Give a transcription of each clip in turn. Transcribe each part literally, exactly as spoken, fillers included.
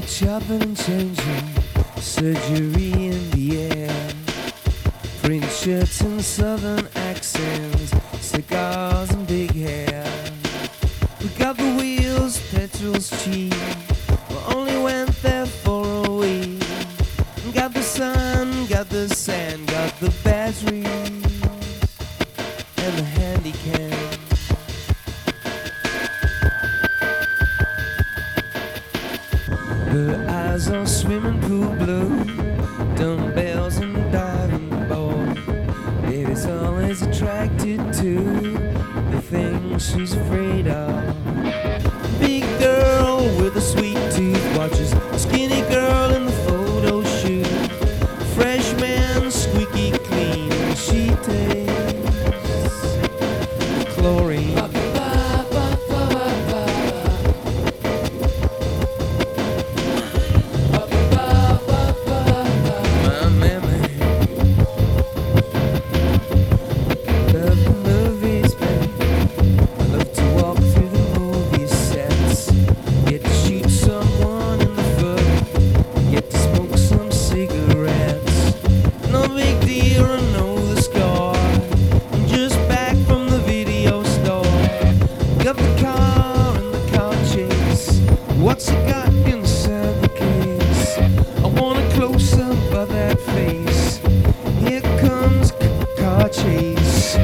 chopping and changing, surgery in the air, print shirts and southern accents, cigars and big hair. We got the wheels, petrol's cheap, we only went there for a week. Got the sun, got the sand, got the batteries and the handy cam. Her eyes are swimming pool blue, dumbbells and diving board. Baby's always attracted to the things she's afraid of. Big girl with a sweet tooth watches skinny girl in the photo shoot. Fresh man, squeaky clean, she tastes chlorine. What's it got inside the case? I want a close-up of that face. Here comes a car chase.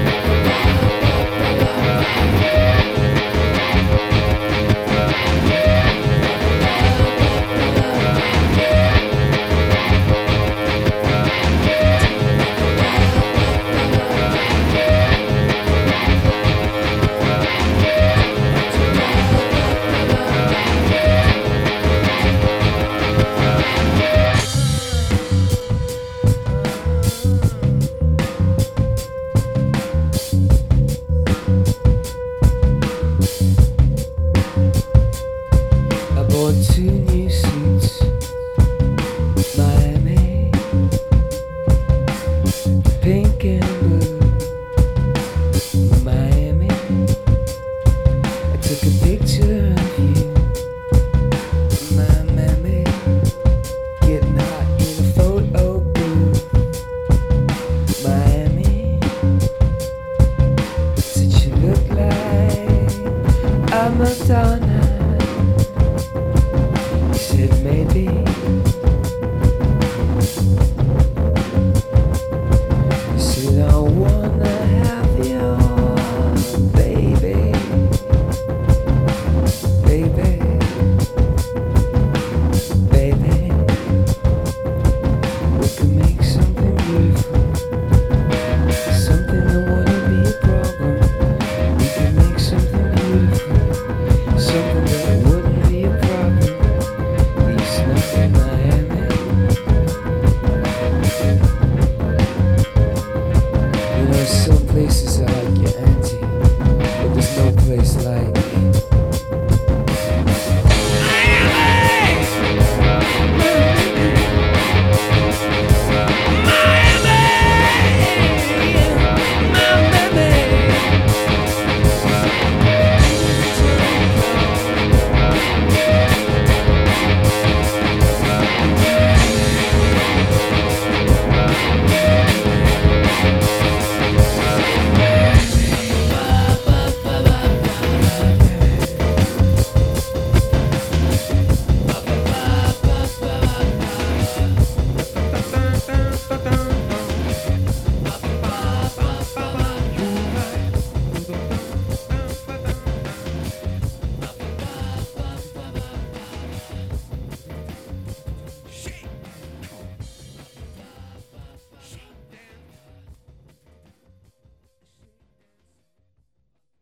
Two new suits, Miami, pink and blue, Miami. I took a picture of you, Miami, getting hot in a photo booth, Miami. Said you look like a Madonna. Said maybe